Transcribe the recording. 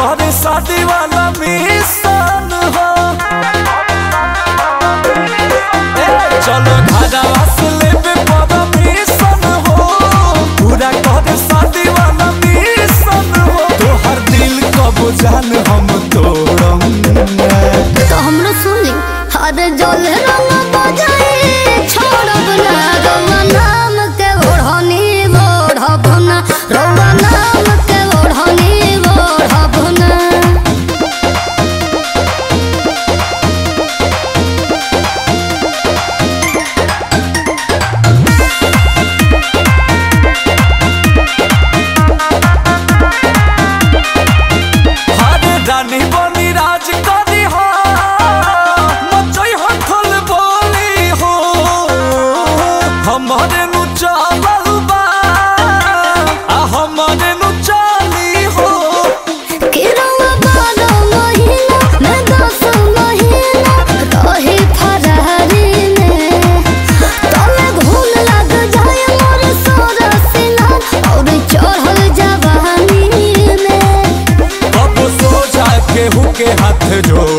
करे शादी वाला मिशन हो। चलो घरवा से लेबे परमिशन हो, पूरा करे शादी वाला मिशन हो। तोहर दिल कब जान हम तोड़म तो हमरो सुनी हर जल रंग बजाए छोड़ब ना रौआ नाम के ओढ़नी ओढ़ब ना रौआ नाम के ओढ़नी ओढ़ब ना। हरे रानी बनी राज करी हो, मचई हथल बोली हो। हमारे नु चावल बा आ हमारे नु चाली हो। कि रौआ 12 महीना मैं 10 महीना रही फरारी में, तले घून लग जाए मोर सोरा सिला और चढ़ल जवानी में। अब सो जा केहू के हाथ जो